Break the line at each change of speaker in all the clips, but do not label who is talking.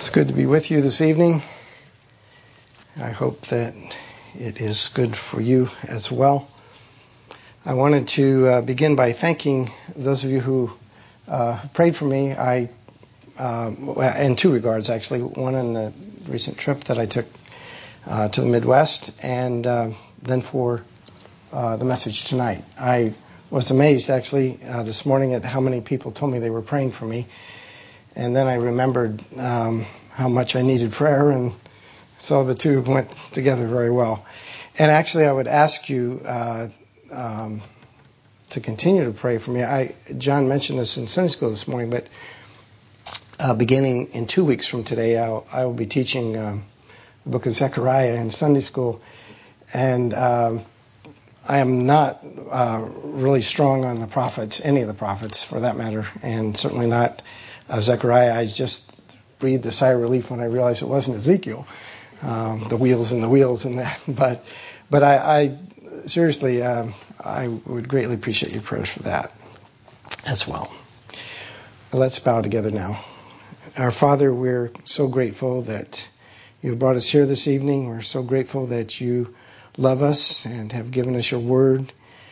It's good to be with you this evening. I hope that it is good for you as well. I wanted to begin by thanking those of you who prayed for me. In two regards, actually. One in the recent trip that I took to the Midwest, and then for the message tonight. I was amazed, actually, this morning at how many people told me they were praying for me. And then I remembered how much I needed prayer, and so the two went together very well. And actually, I would ask you to continue to pray for me. John mentioned this in Sunday school this morning, but beginning in 2 weeks from today, I will be teaching the book of Zechariah in Sunday school. And I am not really strong on the prophets, any of the prophets for that matter, and certainly not Zechariah. I just breathed a sigh of relief when I realized it wasn't Ezekiel, the wheels and that. But I seriously, I would greatly appreciate your prayers for that as well. Let's bow together now. Our Father, we're so grateful that you brought us here this evening. We're so grateful that you love us and have given us your word,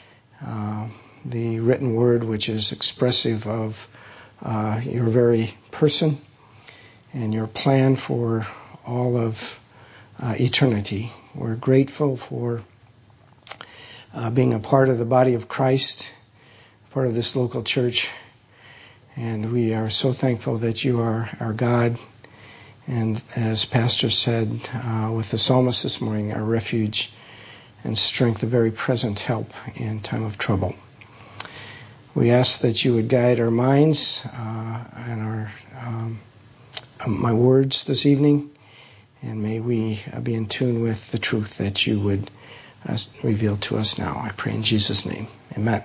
the written word, which is expressive of your very person and your plan for all of eternity. We're grateful for being a part of the body of Christ, part of this local church, and we are so thankful that you are our God, and as Pastor said with the psalmist this morning, our refuge and strength, a very present help in time of trouble. We ask that you would guide our minds and my words this evening, and may we be in tune with the truth that you would reveal to us now. I pray in Jesus' name. Amen.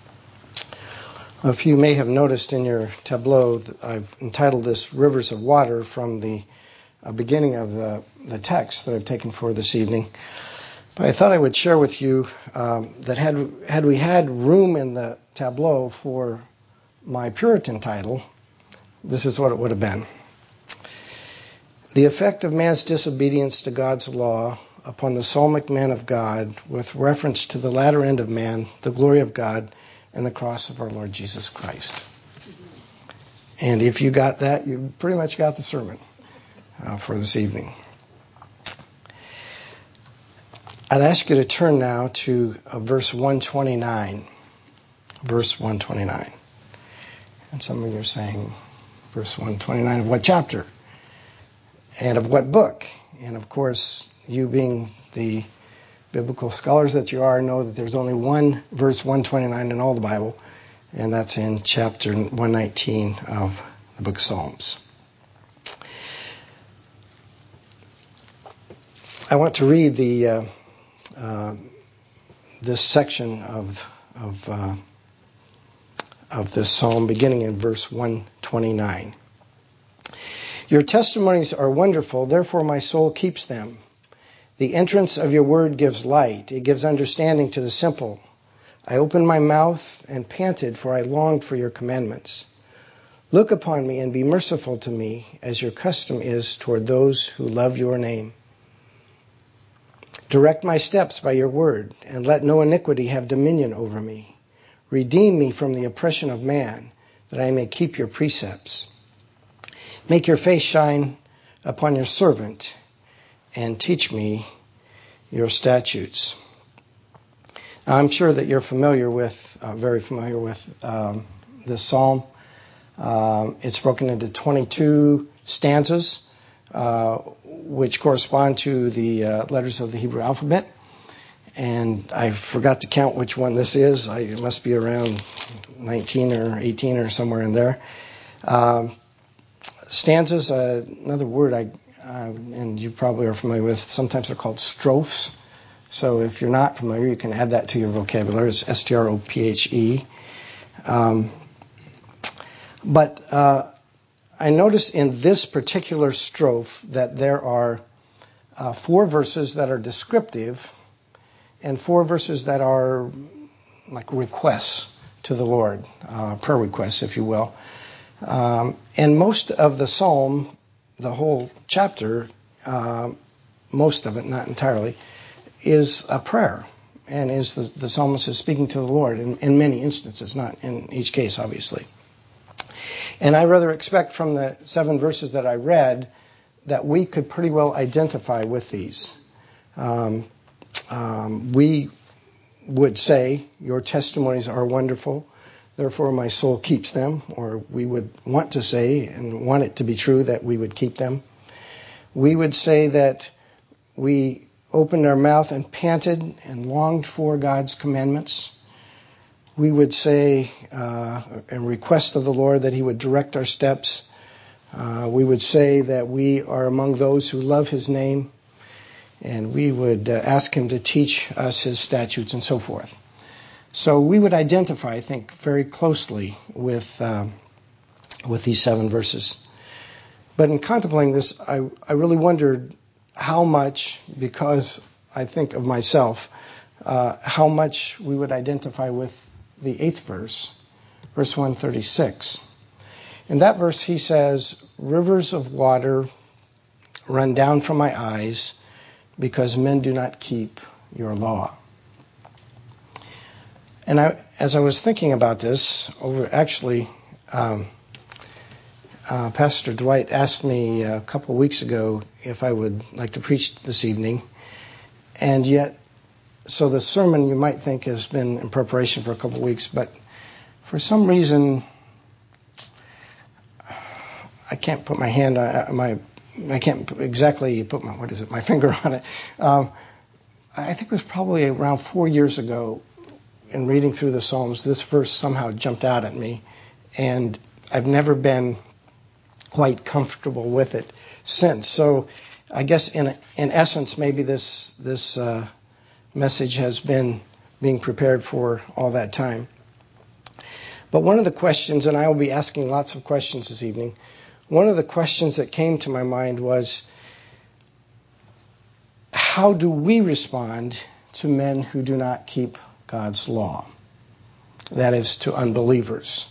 If you may have noticed in your tableau, that I've entitled this Rivers of Water from the beginning of the text that I've taken for this evening. But I thought I would share with you that had we had room in the tableau for my Puritan title, this is what it would have been. The effect of man's disobedience to God's law upon the psalmic man of God, with reference to the latter end of man, the glory of God, and the cross of our Lord Jesus Christ. And if you got that, you pretty much got the sermon for this evening. I'd ask you to turn now to verse 129. Verse 129. And some of you are saying, verse 129 of what chapter? And of what book? And of course, you being the biblical scholars that you are, know that there's only one verse 129 in all the Bible, and that's in chapter 119 of the book of Psalms. I want to read this section of this psalm, beginning in verse 129. Your testimonies are wonderful, therefore my soul keeps them. The entrance of your word gives light. It gives understanding to the simple. I opened my mouth and panted, for I longed for your commandments. Look upon me and be merciful to me, as your custom is toward those who love your name. Direct my steps by your word, and let no iniquity have dominion over me. Redeem me from the oppression of man, that I may keep your precepts. Make your face shine upon your servant, and teach me your statutes. Now, I'm sure that you're very familiar with this psalm. It's broken into 22 stanzas, which correspond to the letters of the Hebrew alphabet. And I forgot to count which one this is. It must be around 19 or 18 or somewhere in there. Stanzas, another word and you probably are familiar with, sometimes they're called strophes. So if you're not familiar, you can add that to your vocabulary. It's S-T-R-O-P-H-E. But I notice in this particular strophe that there are 4 verses that are descriptive and 4 verses that are like requests to the Lord, prayer requests, if you will. And most of the psalm the whole chapter, most of it, not entirely, is a prayer. And is the psalmist is speaking to the Lord in many instances, not in each case, obviously. And I rather expect from the 7 verses that I read that we could pretty well identify with these. We would say, your testimonies are wonderful, therefore my soul keeps them. Or we would want to say, and want it to be true, that we would keep them. We would say that we opened our mouth and panted and longed for God's commandments. We would say and request of the Lord that He would direct our steps. We would say that we are among those who love His name, and we would ask Him to teach us His statutes and so forth. So we would identify, I think, very closely with these 7 verses. But in contemplating this, I really wondered how much, because I think of myself, how much we would identify with the 8th verse, verse 136. In that verse he says, rivers of water run down from my eyes because men do not keep your law. And as I was thinking about this, Pastor Dwight asked me a couple of weeks ago if I would like to preach this evening. And yet, so the sermon you might think has been in preparation for a couple of weeks, but for some reason, I can't put my hand on I can't exactly put my finger on it. I think it was probably around 4 years ago in reading through the Psalms, this verse somehow jumped out at me, and I've never been quite comfortable with it since. So I guess in essence, maybe this message has been being prepared for all that time. But one of the questions, and I will be asking lots of questions this evening, one of the questions that came to my mind was, how do we respond to men who do not keep God's law? That is, to unbelievers.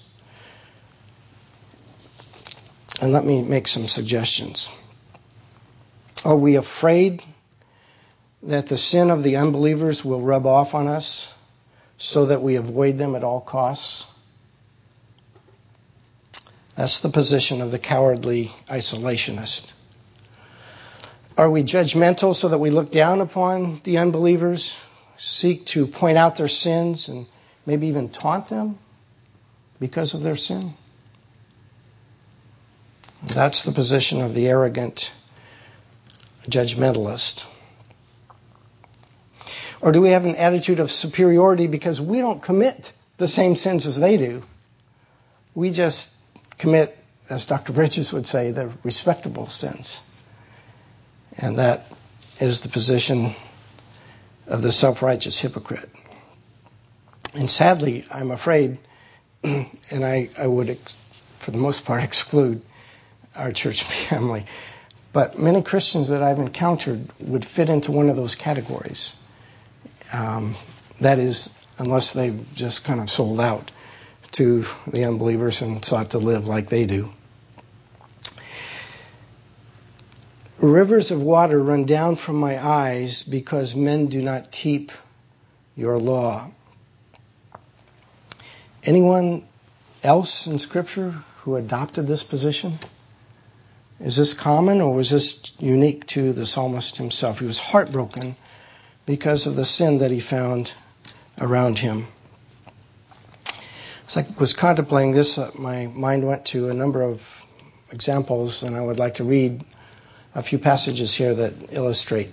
And let me make some suggestions. Are we afraid that the sin of the unbelievers will rub off on us so that we avoid them at all costs? That's the position of the cowardly isolationist. Are we judgmental so that we look down upon the unbelievers, seek to point out their sins, and maybe even taunt them because of their sin? That's the position of the arrogant judgmentalist. Or do we have an attitude of superiority because we don't commit the same sins as they do? We just commit, as Dr. Bridges would say, the respectable sins. And that is the position of the self-righteous hypocrite. And sadly, I'm afraid, and I would, for the most part, exclude our church family, but many Christians that I've encountered would fit into one of those categories. That is, unless they've just kind of sold out to the unbelievers and sought to live like they do. Rivers of water run down from my eyes because men do not keep your law. Anyone else in Scripture who adopted this position? Is this common, or was this unique to the psalmist himself? He was heartbroken because of the sin that he found around him. As I was contemplating this, my mind went to a number of examples, and I would like to read a few passages here that illustrate.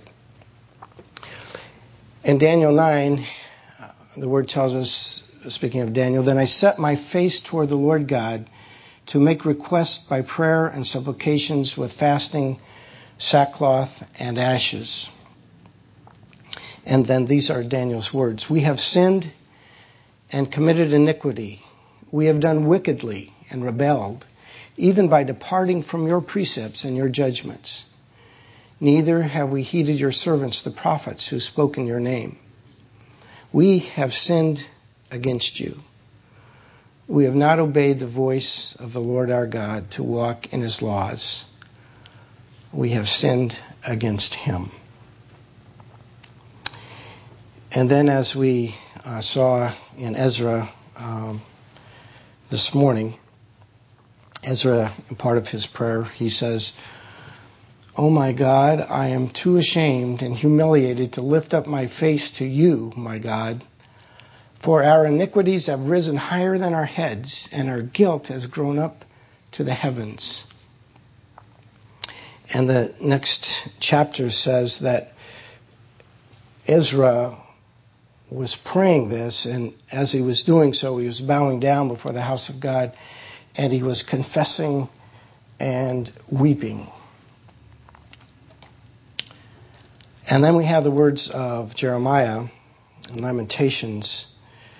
In Daniel 9, the word tells us, speaking of Daniel, then I set my face toward the Lord God to make request by prayer and supplications with fasting, sackcloth, and ashes. And then these are Daniel's words. We have sinned and committed iniquity. We have done wickedly and rebelled, even by departing from your precepts and your judgments. Neither have we heeded your servants, the prophets, who spoke in your name. We have sinned against you. We have not obeyed the voice of the Lord our God to walk in his laws. we have sinned against him. And then as we saw in Ezra this morning, Ezra, in part of his prayer, he says, "Oh my God, I am too ashamed and humiliated to lift up my face to you, my God. For our iniquities have risen higher than our heads, and our guilt has grown up to the heavens." And the next chapter says that Ezra was praying this, and as he was doing so, he was bowing down before the house of God, and he was confessing and weeping. And then we have the words of Jeremiah in Lamentations,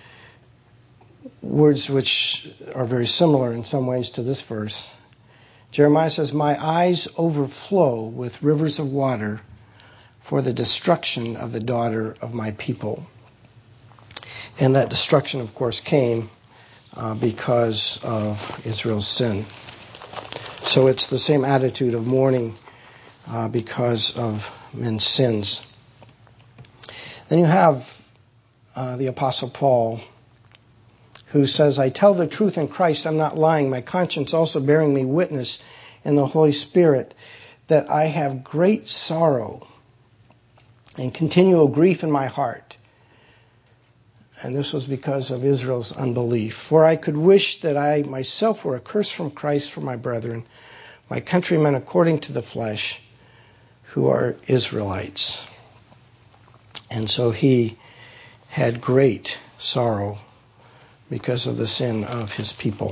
words which are very similar in some ways to this verse. Jeremiah says, "My eyes overflow with rivers of water for the destruction of the daughter of my people." And that destruction, of course, came because of Israel's sin. So it's the same attitude of mourning because of men's sins. Then you have the Apostle Paul, who says, "I tell the truth in Christ, I'm not lying, my conscience also bearing me witness in the Holy Spirit, that I have great sorrow and continual grief in my heart." And this was because of Israel's unbelief. "For I could wish that I myself were accursed from Christ for my brethren, my countrymen according to the flesh, who are Israelites." And so he had great sorrow because of the sin of his people.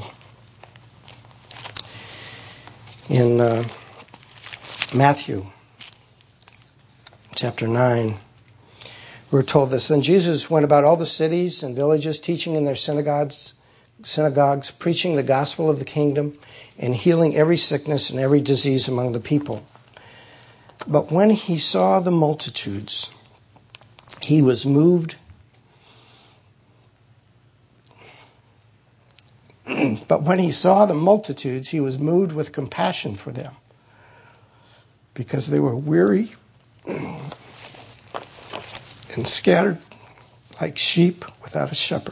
In Matthew chapter 9, we're told this, "Then Jesus went about all the cities and villages, teaching in their synagogues, preaching the gospel of the kingdom, and healing every sickness and every disease among the people. But when he saw the multitudes, he was moved with compassion for them, because they were weary and scattered like sheep without a shepherd.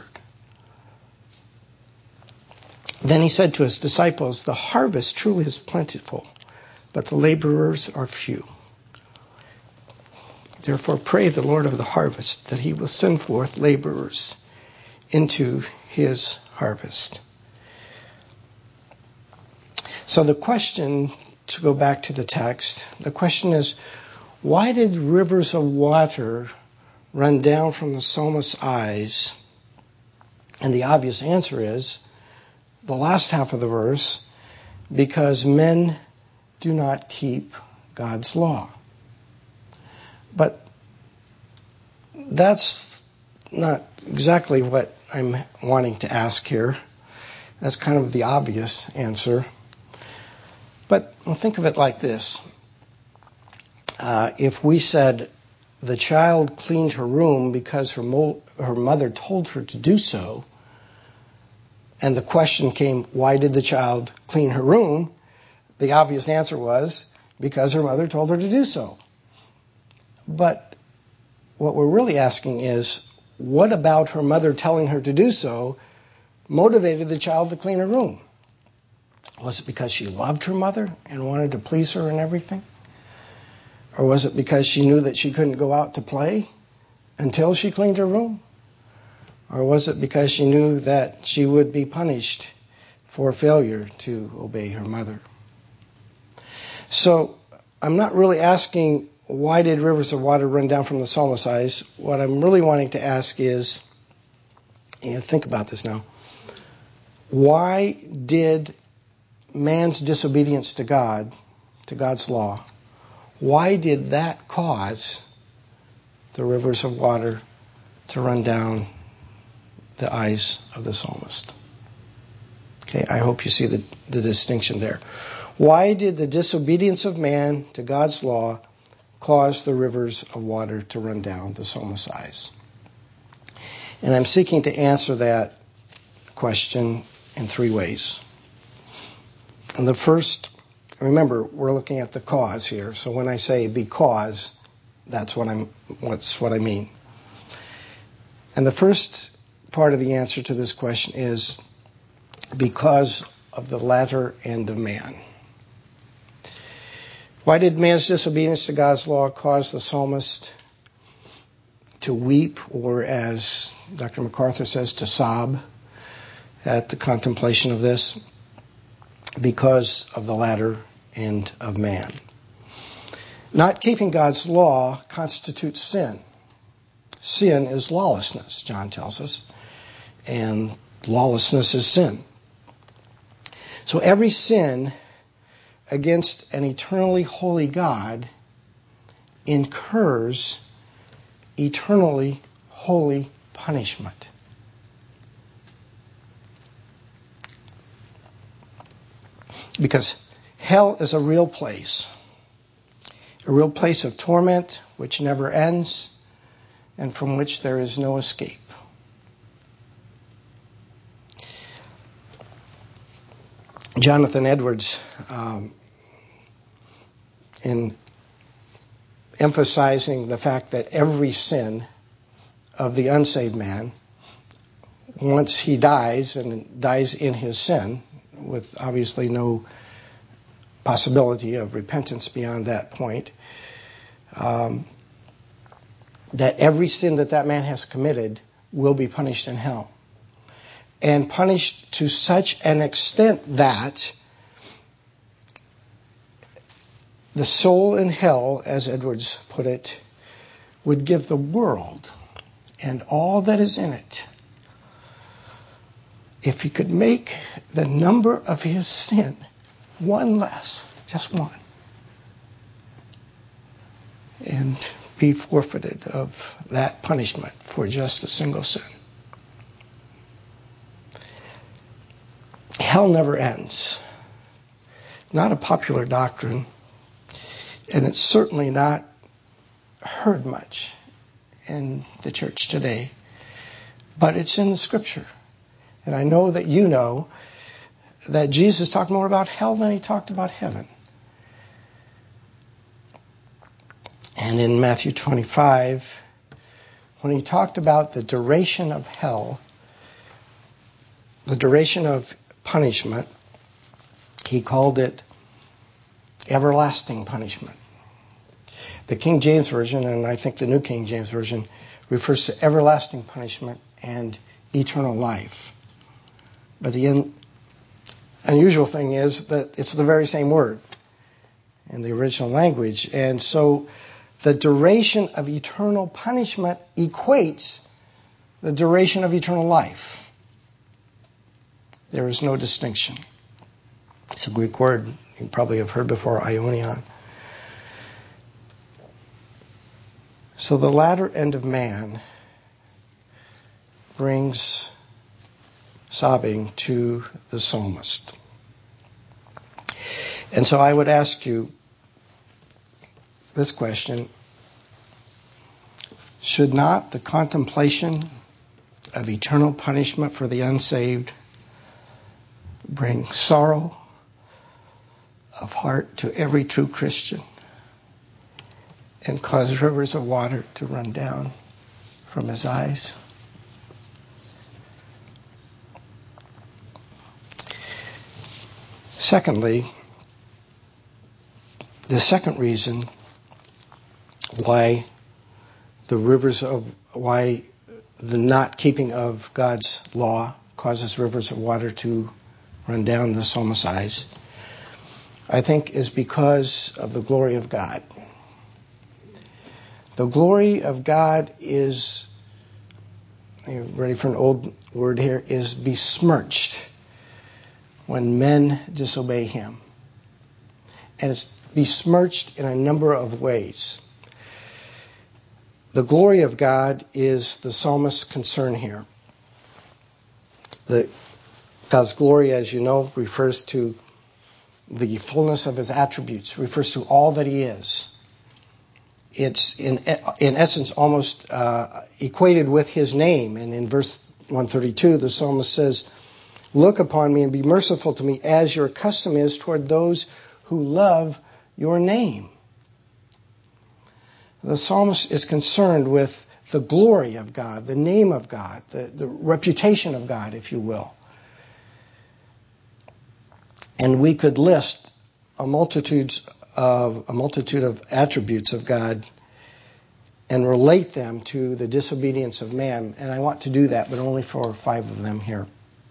Then he said to his disciples, 'The harvest truly is plentiful, but the laborers are few. Therefore pray the Lord of the harvest that he will send forth laborers into his harvest.'" So the question, to go back to the text, the question is, why did rivers of water run down from the psalmist's eyes? And the obvious answer is, the last half of the verse, because men do not keep God's law. But that's not exactly what I'm wanting to ask here. That's kind of the obvious answer. But think of it like this. If we said the child cleaned her room because her mother told her to do so, and the question came, why did the child clean her room? The obvious answer was, because her mother told her to do so. But what we're really asking is, what about her mother telling her to do so motivated the child to clean her room? Was it because she loved her mother and wanted to please her and everything? Or was it because she knew that she couldn't go out to play until she cleaned her room? Or was it because she knew that she would be punished for failure to obey her mother? So I'm not really asking, why did rivers of water run down from the psalmist's eyes? What I'm really wanting to ask is, think about this now. Why did man's disobedience to God, to God's law, why did that cause the rivers of water to run down the eyes of the psalmist? Okay, I hope you see the distinction there. Why did the disobedience of man to God's law cause the rivers of water to run down the psalmist's eyes? And I'm seeking to answer that question in three ways. And the first remember, we're looking at the cause here. So when I say because, that's what I mean. And the first part of the answer to this question is because of the latter end of man. Why did man's disobedience to God's law cause the psalmist to weep, or as Dr. MacArthur says, to sob at the contemplation of this? Because of the latter end of man. Not keeping God's law constitutes sin. Sin is lawlessness, John tells us, and lawlessness is sin. So every sin against an eternally holy God incurs eternally holy punishment. Because hell is a real place of torment which never ends and from which there is no escape. Jonathan Edwards, in emphasizing the fact that every sin of the unsaved man, once he dies and dies in his sin, with obviously no possibility of repentance beyond that point, that every sin that man has committed will be punished in hell. And punished to such an extent that the soul in hell, as Edwards put it, would give the world and all that is in it if he could make the number of his sin one less, just one, and be forfeited of that punishment for just a single sin. Hell never ends. Not a popular doctrine, and it's certainly not heard much in the church today, but it's in the Scripture. And I know that you know that Jesus talked more about hell than he talked about heaven. And in Matthew 25, when he talked about the duration of hell, the duration of punishment, he called it everlasting punishment. The King James Version, and I think the New King James Version, refers to everlasting punishment and eternal life. But the unusual thing is that it's the very same word in the original language. And so the duration of eternal punishment equates the duration of eternal life. There is no distinction. It's a Greek word you probably have heard before, aionion. So the latter end of man brings sobbing to the psalmist. And so I would ask you this question: should not the contemplation of eternal punishment for the unsaved bring sorrow of heart to every true Christian and cause rivers of water to run down from his eyes? Secondly, the second reason why the not keeping of God's law causes rivers of water to run down the psalmist's eyes, I think, is because of the glory of God. The glory of God is, are you ready for an old word here, is besmirched when men disobey him. And it's besmirched in a number of ways. The glory of God is the psalmist's concern here. God's glory, as you know, refers to the fullness of his attributes, refers to all that he is. It's in essence almost equated with his name. And in verse 132, the psalmist says, "Look upon me and be merciful to me as your custom is toward those who love your name. The psalmist is concerned with the glory of God, the name of God, the reputation of God, if you will. And we could list a multitude of attributes of God and relate them to the disobedience of man. And I want to do that, but only for 5 of them here.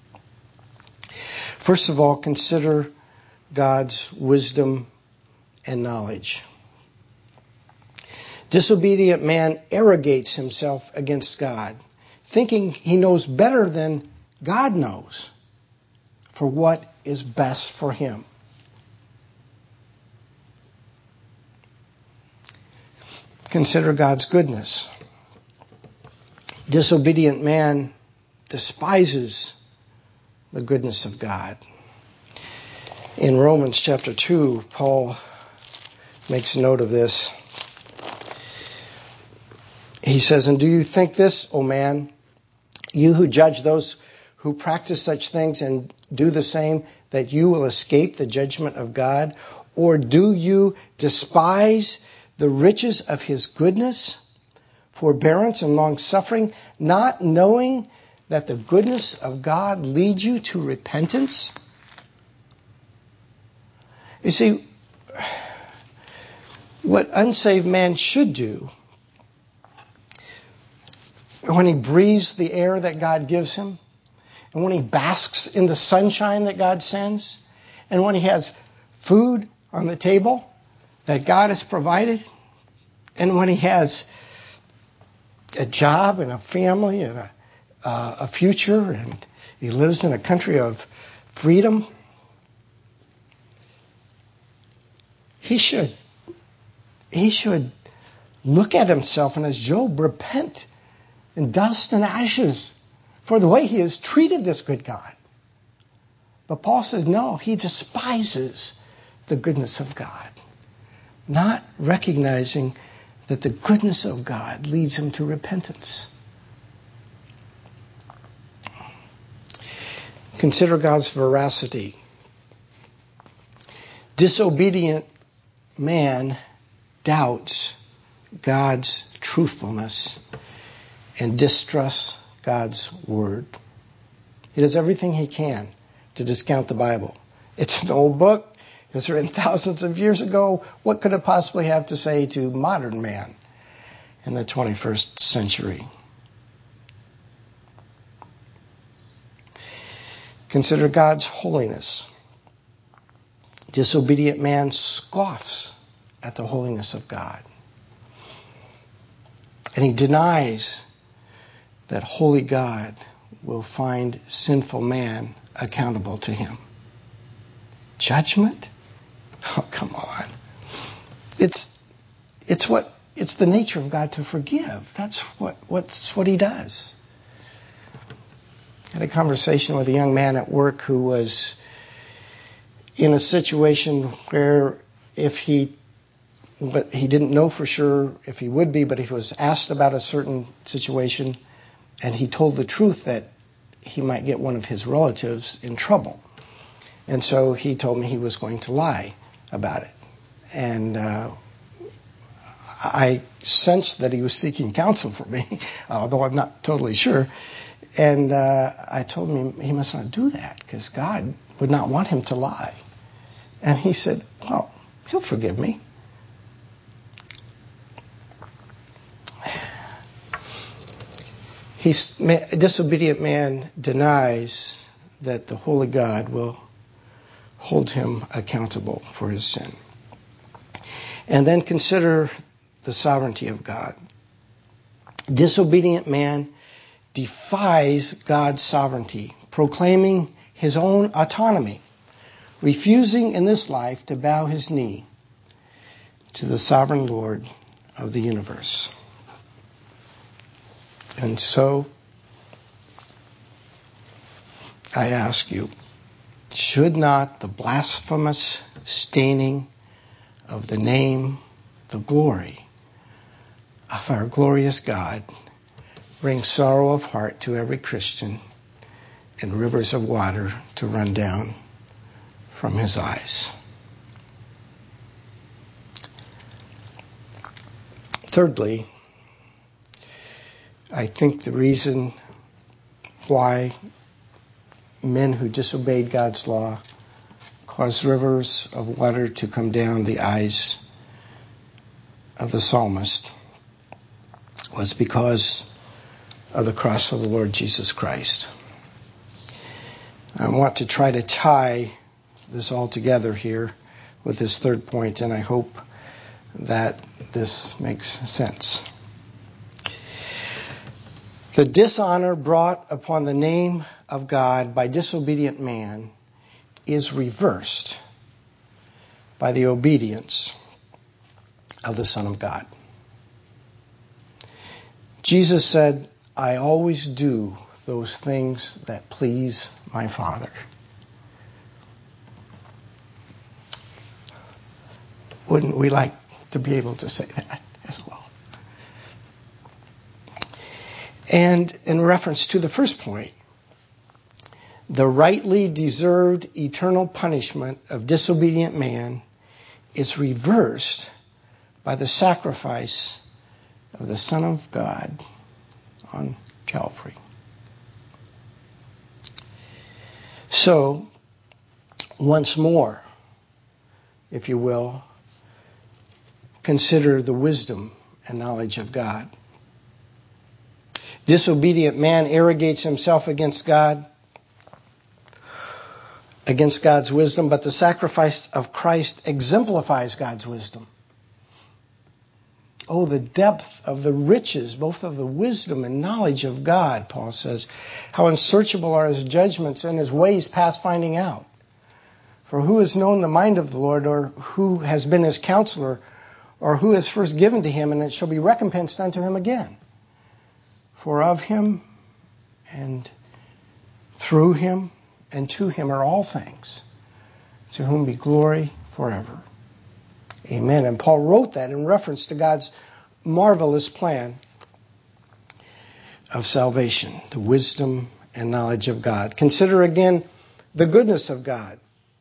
First of all, consider God's wisdom and knowledge. Disobedient man arrogates himself against God, thinking he knows better than God knows for what is best for him. Consider God's goodness. Disobedient man despises the goodness of God. In Romans chapter 2, Paul makes note of this. He says, "And do you think this, O man, you who judge those who practice such things and do the same, that you will escape the judgment of God? Or do you despise the riches of his goodness, forbearance and long-suffering, not knowing that the goodness of God leads you to repentance?" You see, what unsaved man should do when he breathes the air that God gives him, and when he basks in the sunshine that God sends, and when he has food on the table that God has provided, and when he has a job and a family and a future, and he lives in a country of freedom, he should look at himself and, as Job, repent in dust and ashes for the way he has treated this good God. But Paul says, no, he despises the goodness of God, not recognizing that the goodness of God leads him to repentance. Consider God's veracity. Disobedient man doubts God's truthfulness and distrusts God's word. He does everything he can to discount the Bible. It's an old book. It was written thousands of years ago. What could it possibly have to say to modern man in the 21st century? Consider God's holiness. Disobedient man scoffs at the holiness of God. And he denies that holy God will find sinful man accountable to him. Judgment? Oh, come on. It's the nature of God to forgive. That's what he does. I had a conversation with a young man at work who was in a situation where he didn't know for sure if he would be, but if he was asked about a certain situation and he told the truth, that he might get one of his relatives in trouble. And so he told me he was going to lie about it. And I sensed that he was seeking counsel from me, although I'm not totally sure. And I told him he must not do that because God would not want him to lie. And he said, well, he'll forgive me. A disobedient man denies that the holy God will hold him accountable for his sin. And then consider the sovereignty of God. Disobedient man defies God's sovereignty, proclaiming his own autonomy, refusing in this life to bow his knee to the sovereign Lord of the universe. And so, I ask you, should not the blasphemous staining of the name, the glory of our glorious God, bring sorrow of heart to every Christian and rivers of water to run down from his eyes? Thirdly, I think the reason why men who disobeyed God's law caused rivers of water to come down the eyes of the psalmist was because of the cross of the Lord Jesus Christ. I want to try to tie this all together here with this third point, and I hope that this makes sense. The dishonor brought upon the name of God by disobedient man is reversed by the obedience of the Son of God. Jesus said, I always do those things that please my Father. Wouldn't we like to be able to say that as well? And in reference to the first point, the rightly deserved eternal punishment of disobedient man is reversed by the sacrifice of the Son of God on Calvary. So, once more, if you will, consider the wisdom and knowledge of God. Disobedient man arrogates himself against God, against God's wisdom, but the sacrifice of Christ exemplifies God's wisdom. Oh, the depth of the riches, both of the wisdom and knowledge of God, Paul says. How unsearchable are his judgments and his ways past finding out. For who has known the mind of the Lord, or who has been his counselor, or who has first given to him, and it shall be recompensed unto him again? For of him, and through him, and to him are all things, to whom be glory forever. Amen. And Paul wrote that in reference to God's marvelous plan of salvation, the wisdom and knowledge of God. Consider again the goodness of God.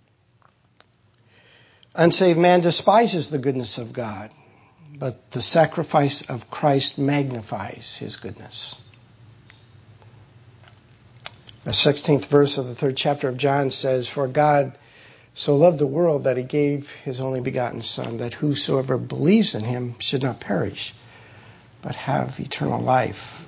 Unsaved man despises the goodness of God, but the sacrifice of Christ magnifies his goodness. The 16th verse of the 3rd chapter of John says, For God so loved the world that he gave his only begotten Son, that whosoever believes in him should not perish, but have eternal life.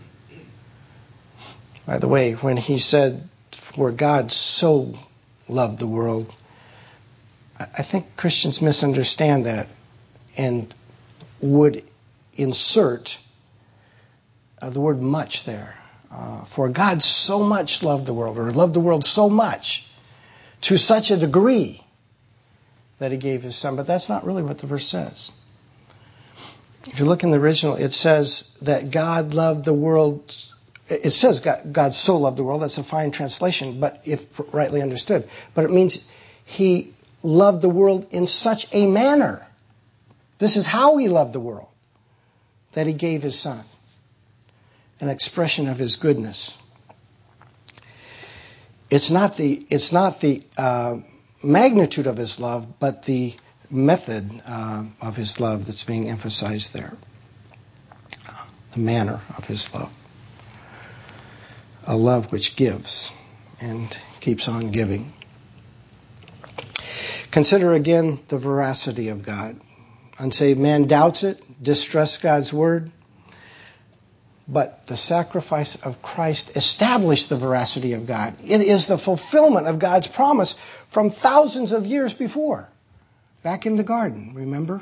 By the way, when he said, For God so loved the world, I think Christians misunderstand that and would insert the word much there. For God so much loved the world, or loved the world so much, to such a degree that he gave his Son. But that's not really what the verse says. If you look in the original, it says that God loved the world. It says God so loved the world. That's a fine translation, but if rightly understood. But it means he loved the world in such a manner. This is how he loved the world, that he gave his Son. An expression of his goodness. It's not the magnitude of his love, but the method of his love that's being emphasized there. The manner of his love. A love which gives and keeps on giving. Consider again the veracity of God. Unsaved man doubts it, distrusts God's word, but the sacrifice of Christ established the veracity of God. It is the fulfillment of God's promise from thousands of years before. Back in the garden, remember?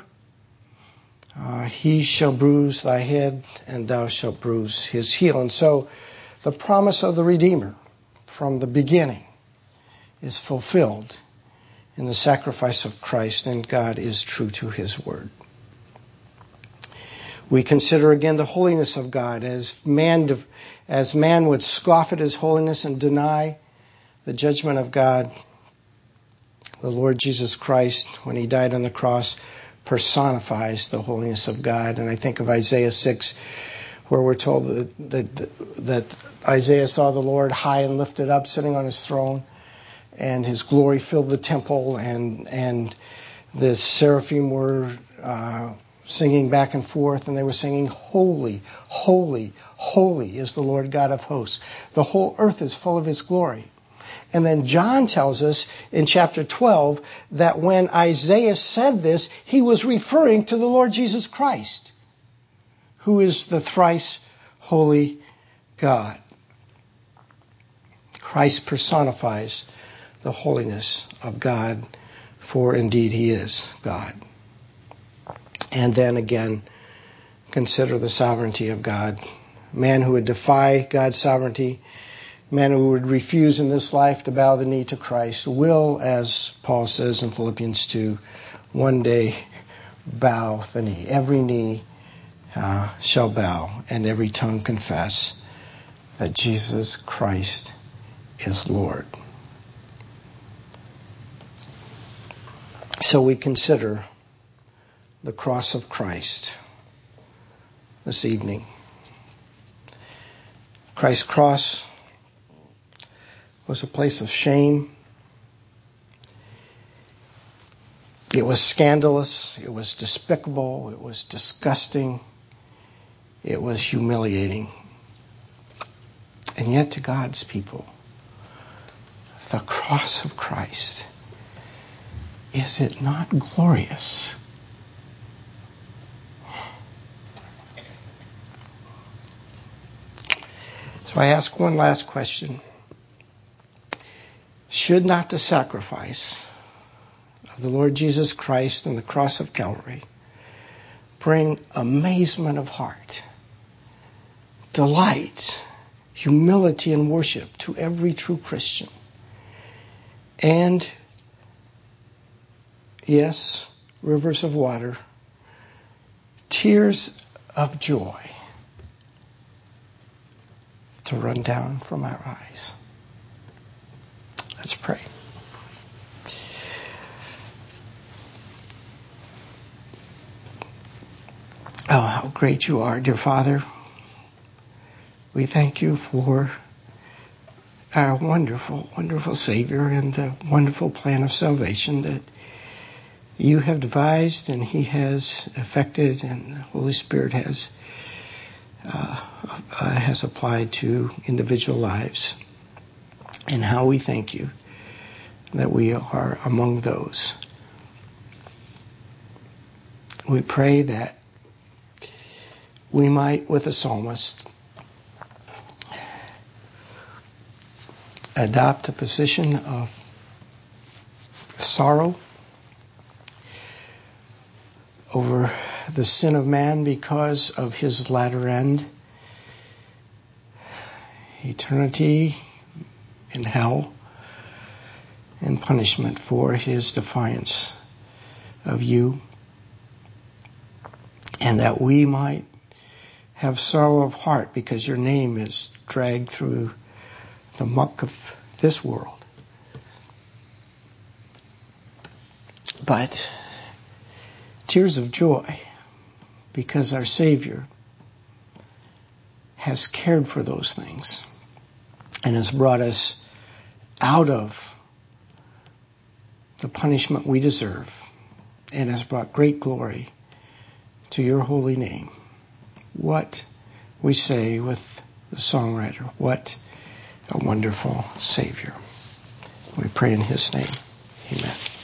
He shall bruise thy head, and thou shalt bruise his heel. And so the promise of the Redeemer from the beginning is fulfilled in the sacrifice of Christ, and God is true to his word. We consider again the holiness of God as man would scoff at his holiness and deny the judgment of God. The Lord Jesus Christ, when he died on the cross, personifies the holiness of God. And I think of Isaiah 6, where we're told that Isaiah saw the Lord high and lifted up, sitting on his throne, and his glory filled the temple, and the seraphim were singing back and forth, and they were singing, "Holy, holy, holy is the Lord God of hosts. The whole earth is full of his glory." And then John tells us in chapter 12 that when Isaiah said this, he was referring to the Lord Jesus Christ, who is the thrice holy God. Christ personifies the holiness of God, for indeed he is God. And then again, consider the sovereignty of God. Man who would defy God's sovereignty, man who would refuse in this life to bow the knee to Christ, will, as Paul says in Philippians 2, one day bow the knee. Every knee shall bow, and every tongue confess that Jesus Christ is Lord. So we consider the cross of Christ this evening. Christ's cross was a place of shame. It was scandalous. It was despicable. It was disgusting. It was humiliating. And yet to God's people, the cross of Christ, is it not glorious? So I ask one last question. Should not the sacrifice of the Lord Jesus Christ on the cross of Calvary bring amazement of heart, delight, humility, and worship to every true Christian? And, yes, rivers of water, tears of joy to run down from our eyes. Let's pray. Oh, how great you are, dear Father. We thank you for our wonderful, wonderful Savior and the wonderful plan of salvation that you have devised and he has effected and the Holy Spirit has applied to individual lives. And how we thank you that we are among those. We pray that we might, with the psalmist, adopt a position of sorrow over the sin of man because of his latter end, eternity in hell, and punishment for his defiance of you, and that we might have sorrow of heart because your name is dragged through the muck of this world. But tears of joy because our Savior has cared for those things and has brought us out of the punishment we deserve and has brought great glory to your holy name. What we say with the songwriter, what a wonderful Savior. We pray in his name. Amen.